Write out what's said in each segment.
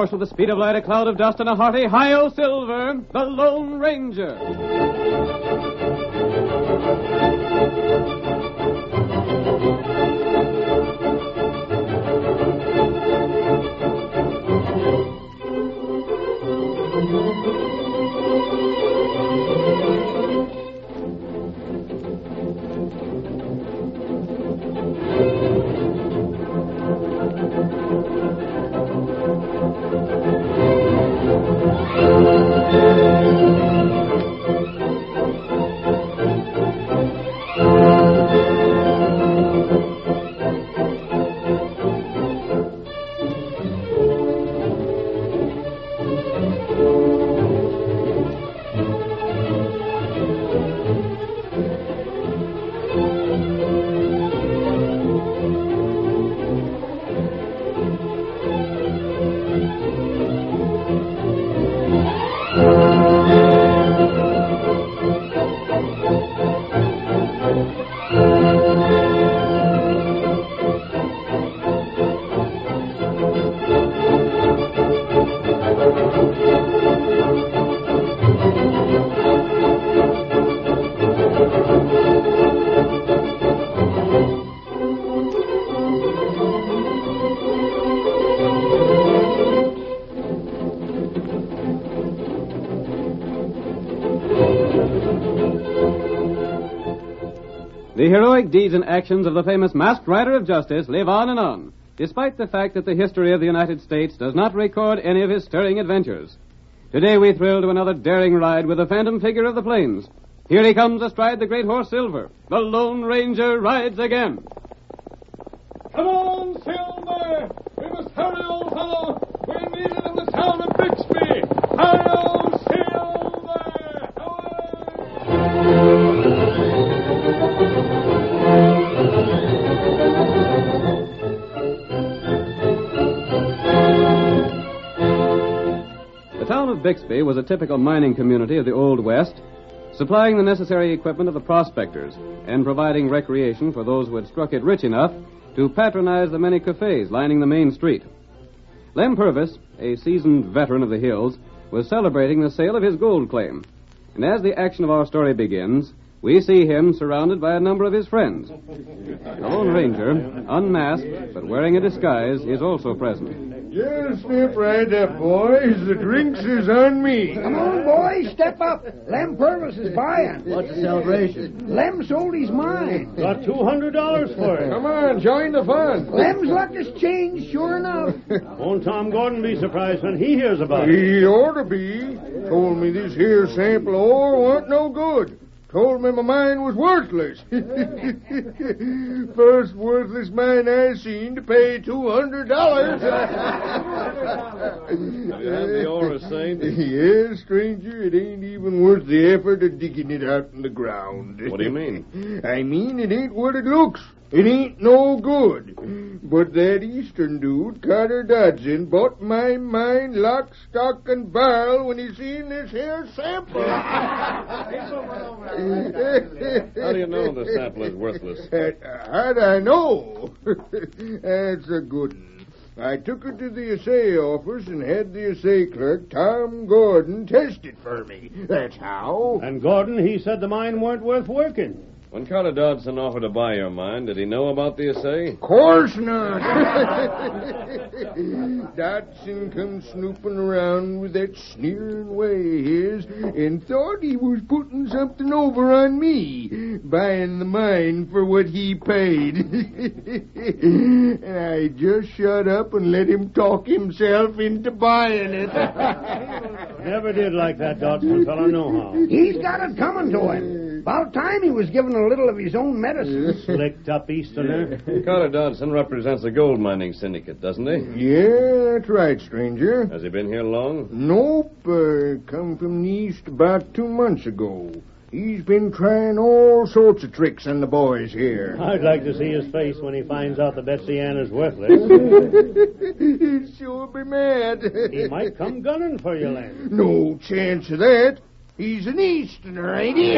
horse with the speed of light, a cloud of dust, and a hearty hi-yo Silver, the Lone Ranger. The heroic deeds and actions of the famous Masked Rider of Justice live on and on, despite the fact that the history of the United States does not record any of his stirring adventures. Today we thrill to another daring ride with the phantom figure of the plains. Here he comes astride the great horse Silver. The Lone Ranger rides again. Come on, Silver! We must hurry, old fellow! We're needed in the town of Bixby! Hi-yo, Silver! The town of Bixby was a typical mining community of the Old West, supplying the necessary equipment of the prospectors and providing recreation for those who had struck it rich enough to patronize the many cafes lining the main street. Lem Purvis, a seasoned veteran of the hills, was celebrating the sale of his gold claim. And as the action of our story begins, we see him surrounded by a number of his friends. The Lone Ranger, unmasked but wearing a disguise, is also present. Just step right up, boys. The drinks is on me. Come on, boys, step up. Lem Purvis is buying. What's the celebration? Lem sold his mine. Got $200 for it. Come on, join the fun. Lem's luck has changed, sure enough. Won't Tom Gordon be surprised when he hears about it? He ought to be. Told me this here sample of ore wasn't no good. Told me my mine was worthless. First worthless mine I seen to pay $200. The ore is saying? Yes, stranger, it ain't even worth the effort of digging it out in the ground. What do you mean? I mean it ain't what it looks. It ain't no good. But that Eastern dude, Carter Dodson, bought my mine lock, stock, and barrel when he seen this here sample. How do you know the sample is worthless? How'd I know? That's a good one. I took it to the assay office and had the assay clerk, Tom Gordon, test it for me. That's how. And Gordon, he said the mine weren't worth working. When Carter Dodson offered to buy your mine, did he know about the assay? Of course not. Dodson come snooping around with that sneering way of his and thought he was putting something over on me, buying the mine for what he paid. And I just shut up and let him talk himself into buying it. Never did like that Dodson fellow, no how. He's got it coming to him. About time he was given a little of his own medicine. Slicked up Easterner. Carter Dodson represents a gold mining syndicate, doesn't he? Yeah, that's right, stranger. Has he been here long? Nope, come from the east about 2 months ago. He's been trying all sorts of tricks on the boys here. I'd like to see his face when he finds out that Betsy Ann is worthless. He'd sure be mad. He might come gunning for you, Len. No chance of that. He's an Easterner, ain't he? May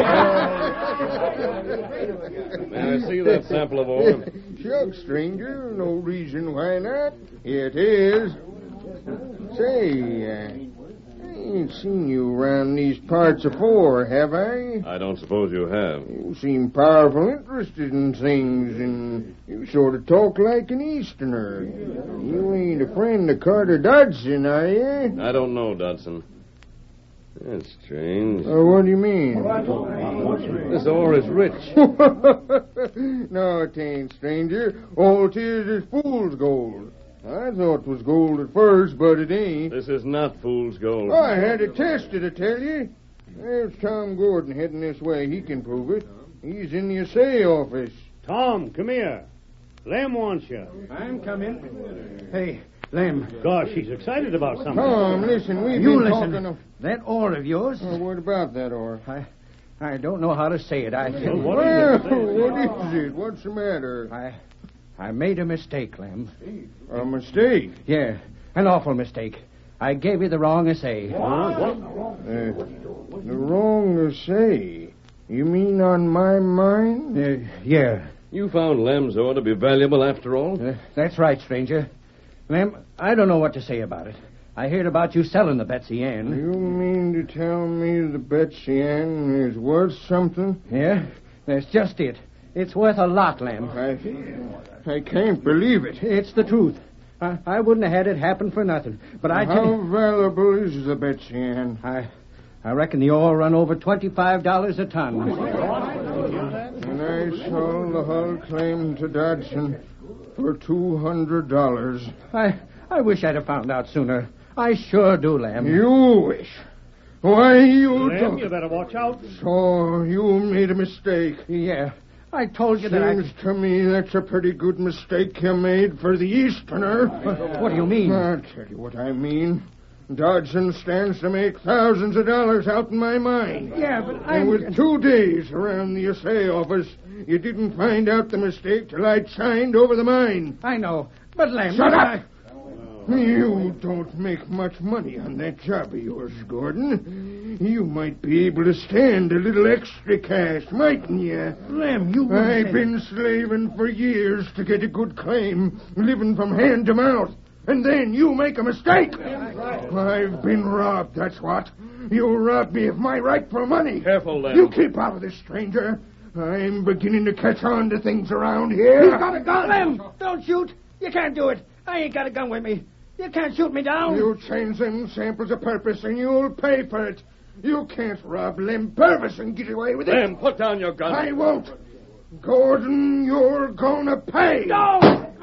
I see that sample of ore? Shucks, stranger. No reason why not. Here it is. Say, I ain't seen you around these parts afore, have I? I don't suppose you have. You seem powerful interested in things, and you sort of talk like an Easterner. You ain't a friend of Carter Dodson, are you? I don't know, Dodson. That's strange. What do you mean? This ore is rich. No, it ain't, stranger. All 'tis is fool's gold. I thought it was gold at first, but it ain't. This is not fool's gold. I had it tested, I tell you. There's Tom Gordon heading this way. He can prove it. He's in the assay office. Tom, come here. Lem wants you. I'm coming. Hey, Lem. Gosh, he's excited about something. Tom, listen, we've You been listen. talking of... That ore of yours, what about that ore? I don't know how to say it. Well, what Well, is it? what is it? What's the matter? I made a mistake, Lem. A mistake? Yeah, an awful mistake. I gave you the wrong assay. The wrong assay? You mean on my mine? Yeah. You found Lem's ore to be valuable after all? That's right, stranger. Lem, I don't know what to say about it. I heard about you selling the Betsy Ann. You mean to tell me the Betsy Ann is worth something? Yeah, that's just it. It's worth a lot, Lem. I can't believe it. It's the truth. I wouldn't have had it happen for nothing. But I tell How you, valuable is the Betsy Ann? I reckon the ore run over $25 a ton. And I sold the whole claim to Dodson for $200. I wish I'd have found out sooner. I sure do, Lem. You wish? Why, you Lem, don't... you better watch out. So, you made a mistake. Yeah, I told you that Seems to me that's a pretty good mistake you made for the Easterner. What do you mean? I'll tell you what I mean. Dodson stands to make thousands of dollars out in my mine. Yeah, but And with 2 days around the assay office, you didn't find out the mistake till I'd signed over the mine. I know, but Lem... Shut up! You don't make much money on that job of yours, Gordon. You might be able to stand a little extra cash, mightn't you? Lem, you... I've been slaving for years to get a good claim, living from hand to mouth. And then you make a mistake. I've been robbed, that's what. You robbed me of my rightful money. Careful, Lem. You keep out of this, stranger. I'm beginning to catch on to things around here. He's got a gun! Lem, don't shoot. You can't do it. I ain't got a gun with me. You can't shoot me down. You change them samples of purpose and you'll pay for it. You can't rob Lem Purvis and get away with it. Lem, put down your gun. I won't. Gordon, you're gonna pay. No!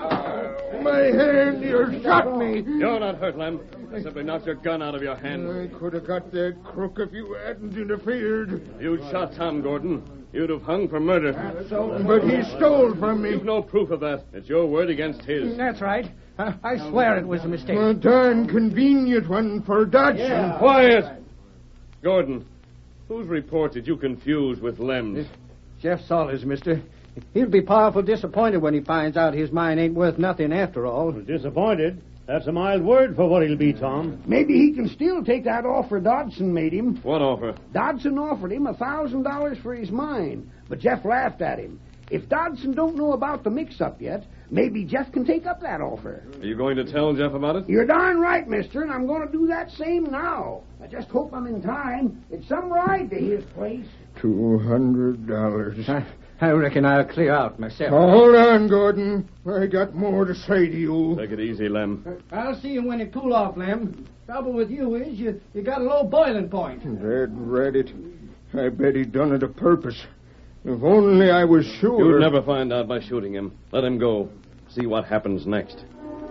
My hand, you shot me. You're not hurt, Lem. I simply knocked your gun out of your hand. I could have got that crook if you hadn't interfered. You'd shot Tom Gordon. You'd have hung for murder. But he stole from me. You've no proof of that. It's your word against his. That's right. I swear it was a mistake. A darn convenient one for Dodson. Quiet! Gordon, whose report did you confuse with Lem's? Jeff Saunders, mister. He'll be powerful disappointed when he finds out his mine ain't worth nothing after all. Disappointed? That's a mild word for what he'll be, Tom. Maybe he can still take that offer Dodson made him. What offer? Dodson offered him $1,000 for his mine, but Jeff laughed at him. If Dodson don't know about the mix-up yet, maybe Jeff can take up that offer. Are you going to tell Jeff about it? You're darn right, mister, and I'm going to do that same now. I just hope I'm in time. It's some ride to his place. $200. I reckon I'll clear out myself. Hold on, Gordon. I got more to say to you. Take it easy, Lem. I'll see you when it cool off, Lem. Trouble with you is you got a low boiling point. Red Reddit. I bet he done it a purpose. If only I was sure. You'd never find out by shooting him. Let him go. See what happens next.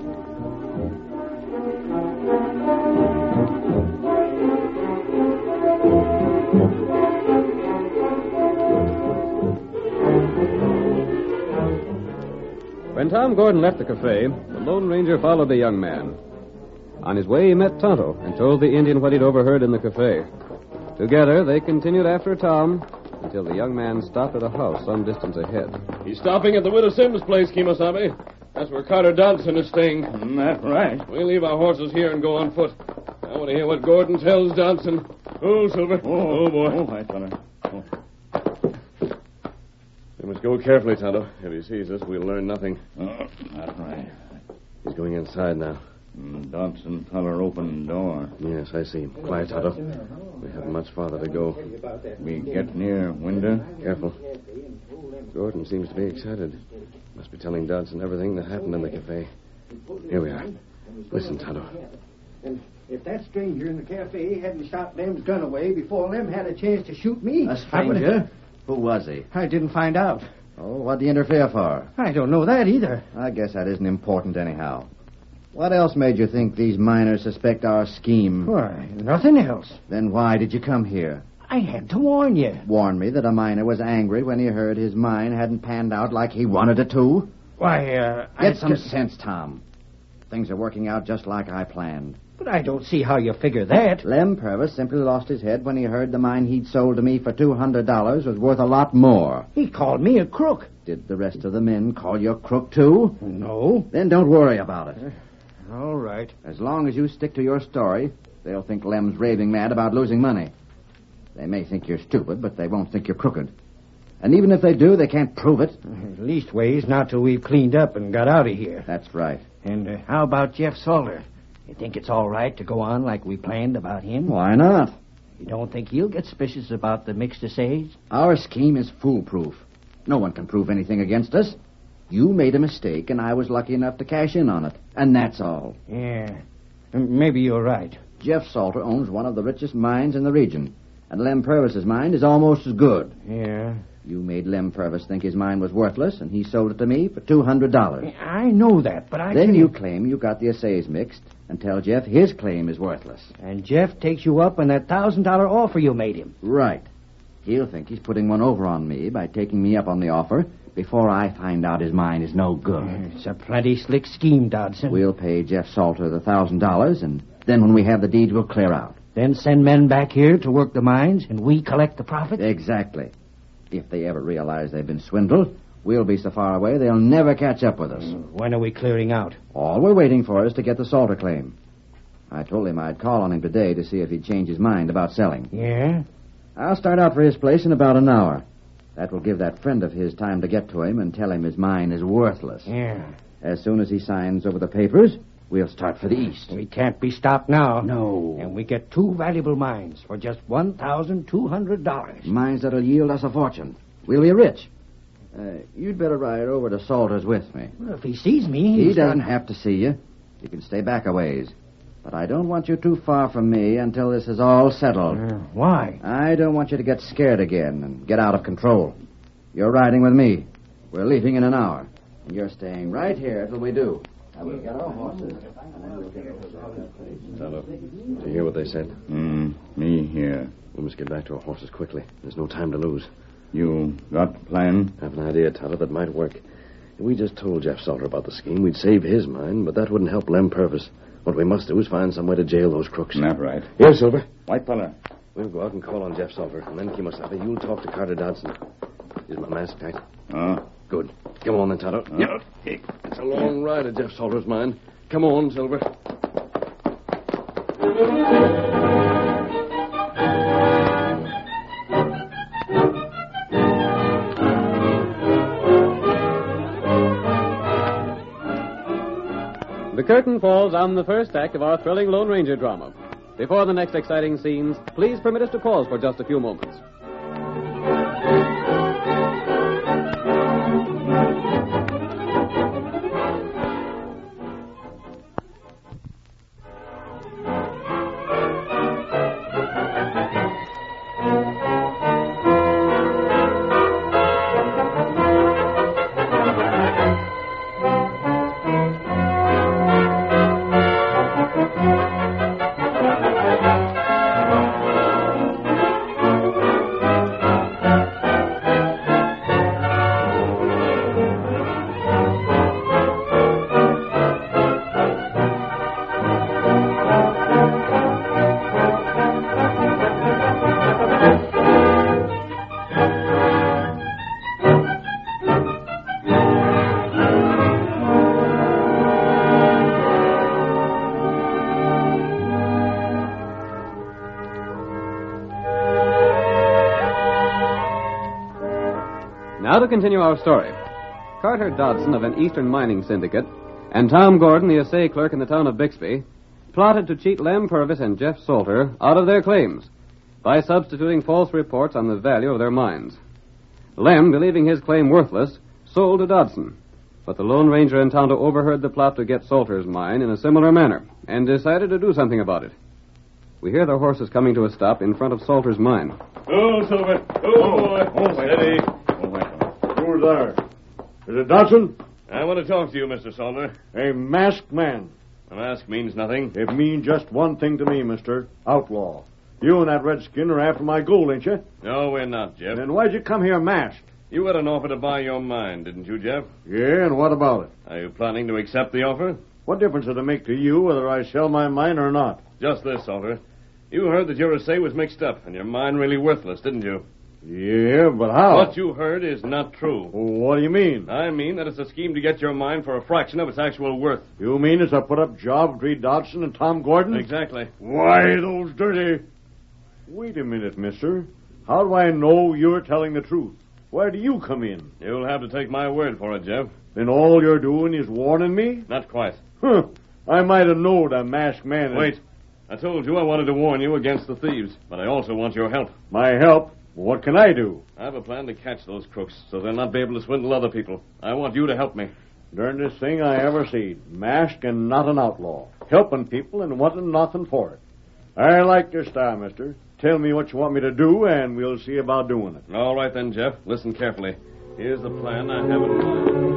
When Tom Gordon left the cafe, the Lone Ranger followed the young man. On his way, he met Tonto and told the Indian what he'd overheard in the cafe. Together, they continued after Tom until the young man stopped at a house some distance ahead. He's stopping at the Widow Sims' place, Kemosabe. That's where Carter Dodson is staying. That's right. We'll leave our horses here and go on foot. I want to hear what Gordon tells Dodson. Oh, Silver. Oh, boy. Oh, hi, fella. Oh. We must go carefully, Tonto. If he sees us, we'll learn nothing. That's right. He's going inside now. Dodson feller opened the door. Yes, I see. Quiet, Tonto. We haven't much farther to go. We get near window. Careful. Gordon seems to be excited. Must be telling Dodson everything that happened in the cafe. Here we are. Listen, Tonto. And if that stranger in the cafe hadn't shot Lem's gun away before Lem had a chance to shoot me... A stranger? Who was he? I didn't find out. Oh, what'd he interfere for? I don't know that either. I guess that isn't important anyhow. What else made you think these miners suspect our scheme? Why, nothing else. Then why did you come here? I had to warn you. Warn me that a miner was angry when he heard his mine hadn't panned out like he wanted it to? Why, Get some sense, Tom. Things are working out just like I planned. But I don't see how you figure that. Lem Purvis simply lost his head when he heard the mine he'd sold to me for $200 was worth a lot more. He called me a crook. Did the rest of the men call you a crook, too? No. Then don't worry about it. All right. As long as you stick to your story, they'll think Lem's raving mad about losing money. They may think you're stupid, but they won't think you're crooked. And even if they do, they can't prove it. Leastways, not till we've cleaned up and got out of here. That's right. And how about Jeff Salter? You think it's all right to go on like we planned about him? Why not? You don't think he'll get suspicious about the mixed essays? Our scheme is foolproof. No one can prove anything against us. You made a mistake, and I was lucky enough to cash in on it. And that's all. Yeah. Maybe you're right. Jeff Salter owns one of the richest mines in the region. And Lem Purvis's mine is almost as good. Yeah. You made Lem Purvis think his mine was worthless, and he sold it to me for $200. I know that, but Then you claim you got the essays mixed and tell Jeff his claim is worthless. And Jeff takes you up on that $1,000 offer you made him. Right. He'll think he's putting one over on me by taking me up on the offer before I find out his mine is no good. It's a plenty slick scheme, Dodson. We'll pay Jeff Salter the $1,000, and then when we have the deeds, we'll clear out. Then send men back here to work the mines, and we collect the profit? Exactly. If they ever realize they've been swindled, we'll be so far away they'll never catch up with us. When are we clearing out? All we're waiting for is to get the Salter claim. I told him I'd call on him today to see if he'd change his mind about selling. Yeah? I'll start out for his place in about an hour. That will give that friend of his time to get to him and tell him his mine is worthless. Yeah. As soon as he signs over the papers, we'll start for the east. We can't be stopped now. No. And we get 2 valuable mines for just $1,200. Mines that'll yield us a fortune. We'll be rich. You'd better ride over to Salter's with me. Well, if he sees me... He doesn't have to see you. You can stay back a ways. But I don't want you too far from me until this is all settled. Why? I don't want you to get scared again and get out of control. You're riding with me. We're leaving in an hour. And you're staying right here till we do. Now we'll get our horses. Tonto, do you hear what they said? Me here. We must get back to our horses quickly. There's no time to lose. You got a plan? I have an idea, Tonto, that might work. If we just told Jeff Salter about the scheme, we'd save his mine, but that wouldn't help Lem Purvis. What we must do is find some way to jail those crooks. Snap right. Here, Silver. White feller. We'll go out and call on Jeff Salter, and then, Kemosabe, you'll talk to Carter Dodson. Is my mask tight? Good. Come on, then, Tonto. Yep. It's a long ride to Jeff Salter's mine. Come on, Silver. The curtain falls on the first act of our thrilling Lone Ranger drama. Before the next exciting scenes, please permit us to pause for just a few moments. Now to continue our story. Carter Dodson of an Eastern mining syndicate and Tom Gordon, the assay clerk in the town of Bixby, plotted to cheat Lem Purvis and Jeff Salter out of their claims by substituting false reports on the value of their mines. Lem, believing his claim worthless, sold to Dodson, but the Lone Ranger and Tonto overheard the plot to get Salter's mine in a similar manner and decided to do something about it. We hear the horses coming to a stop in front of Salter's mine. Oh, Silver. Oh, boy. Oh, steady. Who's there? Is it Dodson? I want to talk to you, Mr. Salter. A masked man. A mask means nothing. It means just one thing to me, mister. Outlaw. You and that redskin are after my gold, ain't you? No, we're not, Jeff. Then why'd you come here masked? You had an offer to buy your mine, didn't you, Jeff? Yeah, and what about it? Are you planning to accept the offer? What difference does it make to you whether I sell my mine or not? Just this, Salter. You heard that your assay was mixed up and your mine really worthless, didn't you? Yeah, but how? What you heard is not true. What do you mean? I mean that it's a scheme to get your mine for a fraction of its actual worth. You mean it's a put-up job between Dodson and Tom Gordon? Exactly. Why, those dirty... Wait a minute, mister. How do I know you're telling the truth? Where do you come in? You'll have to take my word for it, Jeff. Then all you're doing is warning me? Not quite. Huh. I might have known a masked man... Wait. I told you I wanted to warn you against the thieves, but I also want your help. My help? What can I do? I have a plan to catch those crooks so they'll not be able to swindle other people. I want you to help me. Darndest thing I ever seen. Masked and not an outlaw. Helping people and wanting nothing for it. I like your style, mister. Tell me what you want me to do, and we'll see about doing it. All right then, Jeff. Listen carefully. Here's the plan I have in mind.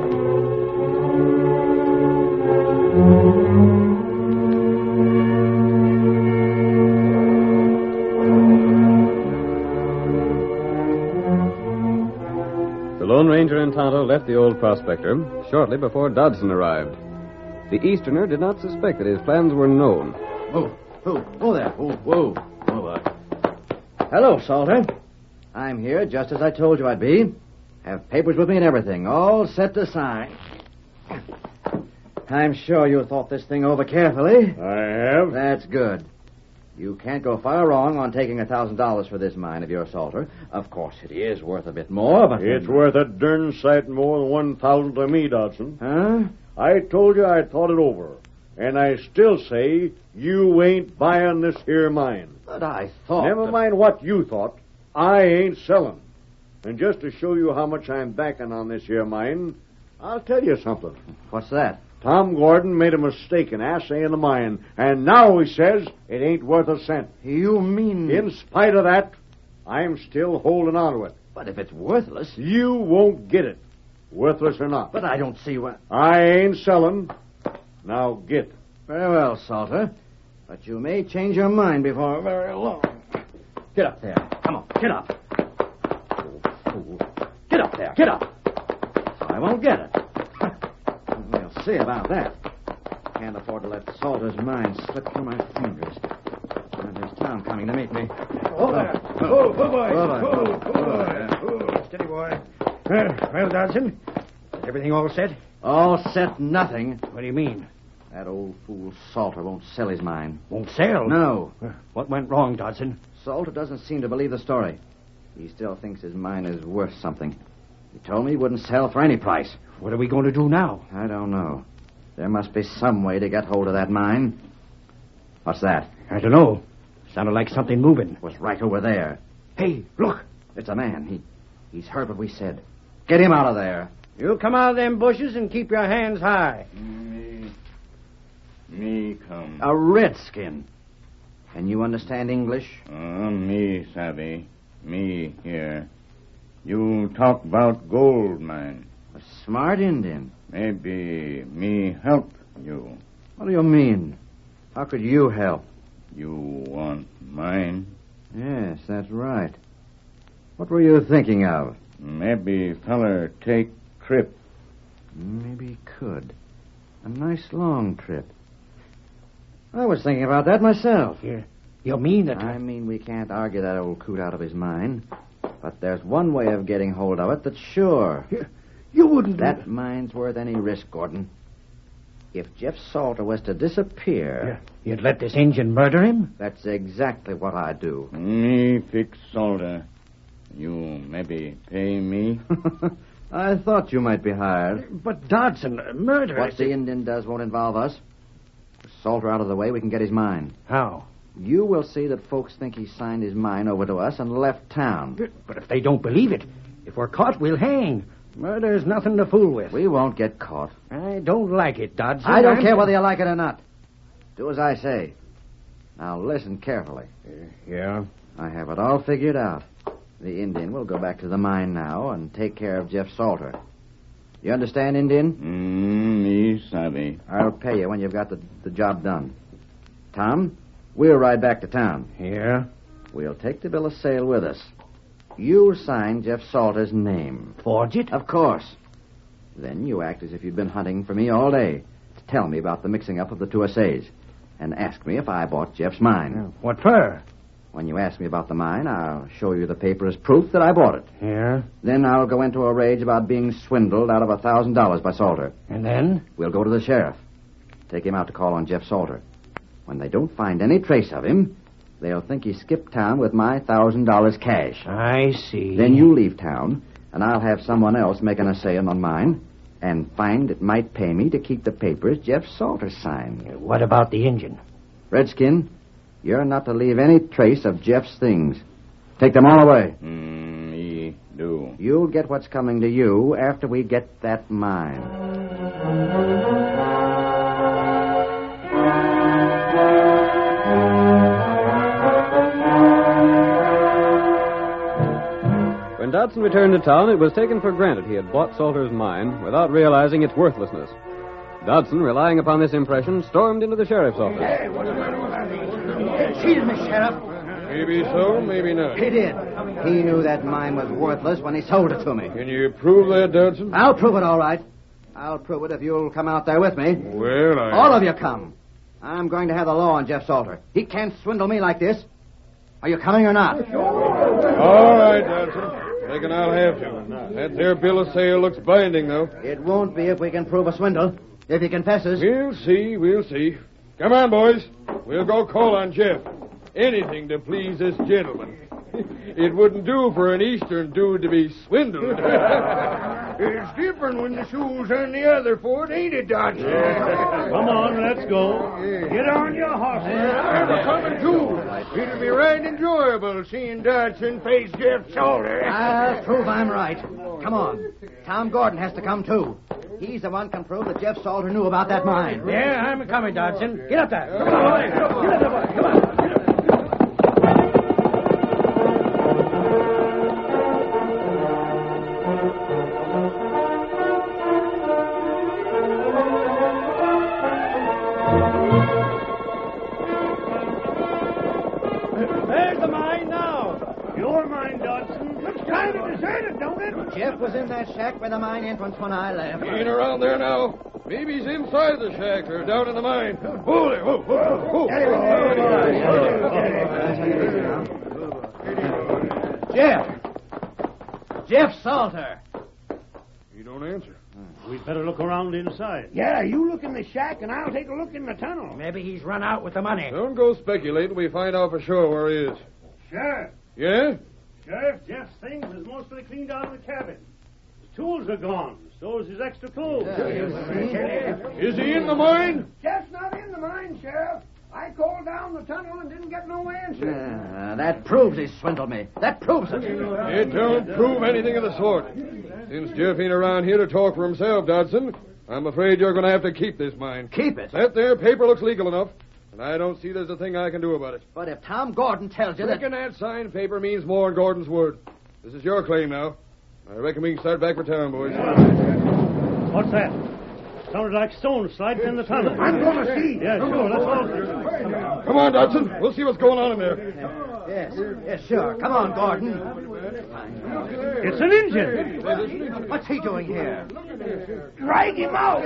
The Lone Ranger and Tonto left the old prospector shortly before Dodson arrived. The Easterner did not suspect that his plans were known. Whoa there. Whoa. Hello, Salter. I'm here just as I told you I'd be. Have papers with me and everything, all set to sign. I'm sure you thought this thing over carefully. I have. That's good. You can't go far wrong on taking $1,000 for this mine of yours, Salter. Of course, it is worth a bit more, but... It's worth a darn sight more than 1,000 to me, Dodson. Huh? I told you I thought it over. And I still say you ain't buying this here mine. But I thought... Never mind what you thought. I ain't selling. And just to show you how much I'm backing on this here mine, I'll tell you something. What's that? Tom Gordon made a mistake in assaying the mine, and now he says it ain't worth a cent. You mean... In spite of that, I'm still holding on to it. But if it's worthless... You won't get it, worthless or not. But I don't see what... I ain't selling. Now get. Very well, Salter. But you may change your mind before very long. Get up there. Come on, get up. Fool. Get up there, get up. I won't get it. We'll see about that. Can't afford to let Salter's mine slip through my fingers. There's Tom coming to meet me. Oh, there. Oh, boy. Steady, boy. Well, Dodson, is everything all set? All set nothing. What do you mean? That old fool Salter won't sell his mine. Won't sell? No. What went wrong, Dodson? Salter doesn't seem to believe the story. He still thinks his mine is worth something. He told me he wouldn't sell for any price. What are we going to do now? I don't know. There must be some way to get hold of that mine. What's that? I don't know. Sounded like something moving. It was right over there. Hey, look. It's a man. He's heard what we said. Get him out of there. You come out of them bushes and keep your hands high. Me come. A redskin. Can you understand English? Me savvy. Me here. You talk about gold mine. A smart Indian. Maybe me help you. What do you mean? How could you help? You want mine? Yes, that's right. What were you thinking of? Maybe feller take trip. Maybe he could. A nice long trip. I was thinking about that myself. You mean that... I mean we can't argue that old coot out of his mind. But there's one way of getting hold of it that's sure. You wouldn't... That mine's worth any risk, Gordon. If Jeff Salter was to disappear... You'd let this Injun murder him? That's exactly what I'd do. Me fix Salter. You maybe pay me? I thought you might be hired. But Dodson, murder... What the Indian does won't involve us. With Salter out of the way, we can get his mine. How? You will see that folks think he signed his mine over to us and left town. But if they don't believe it, if we're caught, we'll hang. Murder's nothing to fool with. We won't get caught. I don't like it, Dodson. I don't care whether you like it or not. Do as I say. Now listen carefully. Yeah? I have it all figured out. The Indian will go back to the mine now and take care of Jeff Salter. You understand, Indian? Me savvy. I'll pay you when you've got the job done. Tom, we'll ride back to town. Yeah? We'll take the bill of sale with us. You'll sign Jeff Salter's name. Forge it? Of course. Then you act as if you've been hunting for me all day to tell me about the mixing up of the two essays and ask me if I bought Jeff's mine. What for? When you ask me about the mine, I'll show you the paper as proof that I bought it. Yeah? Then I'll go into a rage about being swindled out of $1,000 by Salter. And then? We'll go to the sheriff. Take him out to call on Jeff Salter. When they don't find any trace of him, they'll think he skipped town with my $1,000 cash. I see. Then you leave town, and I'll have someone else make an essay on mine and find it might pay me to keep the papers Jeff Salter signed. What about the engine? Redskin, you're not to leave any trace of Jeff's things. Take them all away. Me do. You'll get what's coming to you after we get that mine. When Dodson returned to town, it was taken for granted he had bought Salter's mine without realizing its worthlessness. Dodson, relying upon this impression, stormed into the sheriff's office. Cheated me, Sheriff. Maybe so, maybe not. He did. He knew that mine was worthless when he sold it to me. Can you prove that, Dodson? I'll prove it, all right. I'll prove it if you'll come out there with me. Well, All of you come. I'm going to have the law on Jeff Salter. He can't swindle me like this. Are you coming or not? All right, Dodson. Reckon I'll have to. That there bill of sale looks binding, though. It won't be if we can prove a swindle. If he confesses. We'll see. Come on, boys. We'll go call on Jeff. Anything to please this gentleman. It wouldn't do for an Eastern dude to be swindled. It's different when the shoe's on the other foot, ain't it, Dodson? Come on, let's go. Get on your horses. I'm coming, too. It'll be right enjoyable seeing Dodson face Jeff Salter. I'll prove I'm right. Come on. Tom Gordon has to come, too. He's the one can prove that Jeff Salter knew about that mine. Yeah, I'm coming, Dodson. Get up there. Come on, boy. Get up there, boy. Come on. There's the mine now. Your mine, Dodson. Looks kind of deserted, don't it? Jeff was in that shack by the mine entrance when I left. He ain't around there now. Maybe he's inside the shack or down in the mine. Hold it. Jeff Salter. He don't answer. We'd better look around inside. Yeah, you look in the shack, and I'll take a look in the tunnel. Maybe he's run out with the money. Don't go speculating. We find out for sure where he is. Sheriff. Yeah? Sheriff, Jeff's things is mostly cleaned out of the cabin. His tools are gone. So is his extra clothes. Is he in the mine? Jeff's not in the mine, Sheriff. I called down the tunnel and didn't get no answer. That proves he swindled me. That proves it. It don't prove anything of the sort. Since Jeff ain't around here to talk for himself, Dodson, I'm afraid you're going to have to keep this mine. Keep it. That there paper looks legal enough, and I don't see there's a thing I can do about it. But if Tom Gordon tells you that... Reckon that signed paper means more than Gordon's word. This is your claim now. I reckon we can start back for town, boys. What's that? Sounded like stones sliding in the tunnel. I'm going to see. Yeah, sure. Let's all... Come on, Dodson. We'll see what's going on in there. Yes, sure. Come on, Gordon. It's an engine. What's he doing here? Drag him out.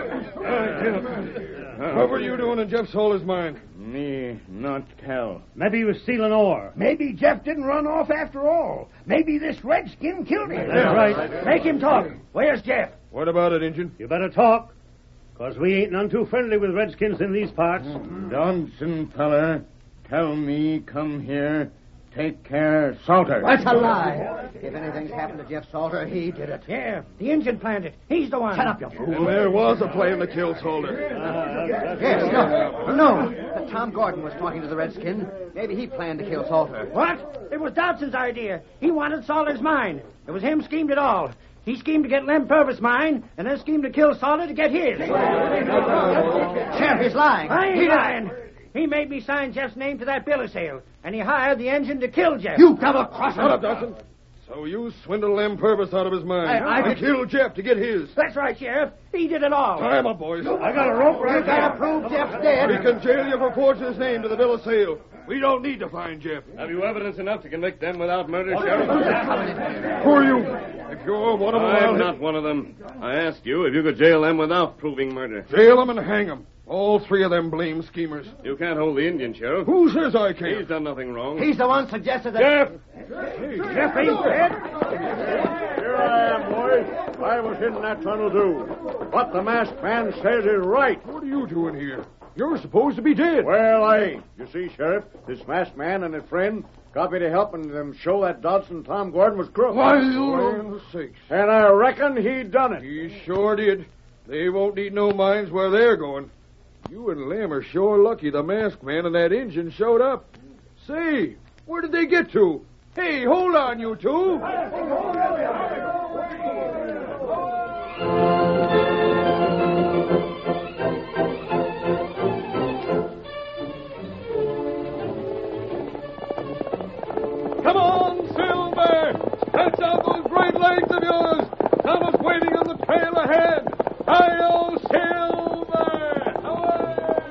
What were you doing in Jeff Salter's mine? Me not tell. Maybe he was stealing ore. Maybe Jeff didn't run off after all. Maybe this redskin killed him. That's right. Make him talk. Where's Jeff? What about it, Injun? You better talk, because we ain't none too friendly with redskins in these parts. Dodson, feller, tell me, come here. take care of Salter. That's a lie. If anything's happened to Jeff Salter, he did it. Yeah, the Injun planned it. He's the one. Shut up, you fool. And there was a plan to kill Salter. Yes, no. But Tom Gordon was talking to the redskin. Maybe he planned to kill Salter. What? It was Dodson's idea. He wanted Salter's mine. It was him schemed it all. He schemed to get Lem Purvis' mine, and then schemed to kill Salter to get his. Sheriff, he's lying. I ain't lying. He made me sign Jeff's name to that bill of sale, and he hired the engine to kill Jeff. You double-crosser. Shut up, Dodson. So you swindled Lem Purvis out of his mind. I killed Jeff to get his. That's right, Sheriff. He did it all. Tie him up, boys. I got a rope right You gotta prove Jeff's dead. We can jail you for forging his name to the bill of sale. We don't need to find Jeff. Have you evidence enough to convict them without murder, Sheriff? Who are you? If you're one of them, I'm not one of them. I asked you if you could jail them without proving murder. Jail them and hang them. All three of them blame schemers. You can't hold the Indian, Sheriff. Who says I can't? He's done nothing wrong. He's the one suggested that... Jeff! Jeff ain't dead. Here I am, boys. I was in that tunnel, too. What the masked man says is right. What are you doing here? You're supposed to be dead. Well, I ain't. You see, Sheriff, this masked man and his friend got me to helping them show that Dodson Tom Gordon was crook. Why, land sakes. And I reckon he done it. He sure did. They won't need no mines where they're going. You and Lem are sure lucky the masked man and that engine showed up. Say, where did they get to? Hey, hold on, you two. Come on, Silver! Stretch out those great legs of yours! Someone's waiting on the trail ahead! Hi-yo, Silver! Away!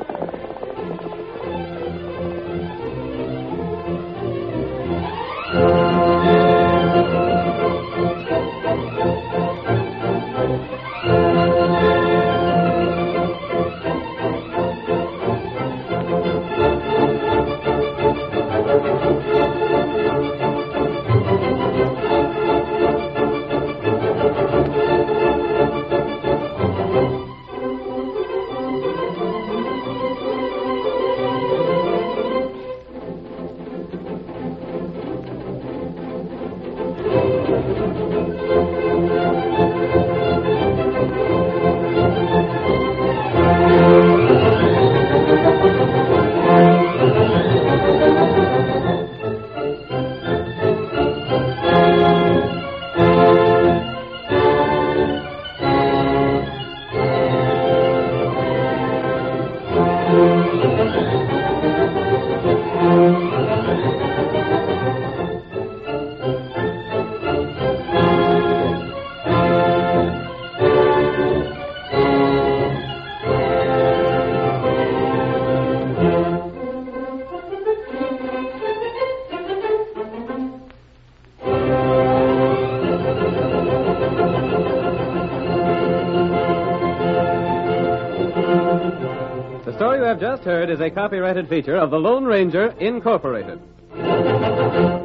The story you have just heard is a copyrighted feature of the Lone Ranger, Incorporated.